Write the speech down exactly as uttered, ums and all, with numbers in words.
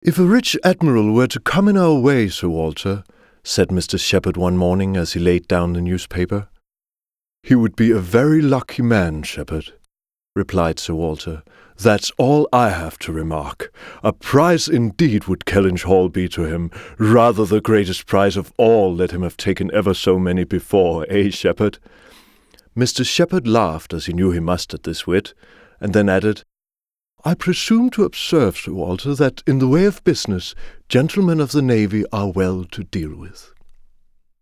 "If a rich admiral were to come in our way, Sir Walter," said Mister Shepherd one morning as he laid down the newspaper. "He would be a very lucky man, Shepherd," replied Sir Walter. "That's all I have to remark. A prize indeed would Kellynch Hall be to him, rather the greatest prize of all, let him have taken ever so many before, eh, Shepherd?" Mister Shepherd laughed, as he knew he must at this wit, and then added, "I presume to observe, Sir Walter, that in the way of business, gentlemen of the navy are well to deal with."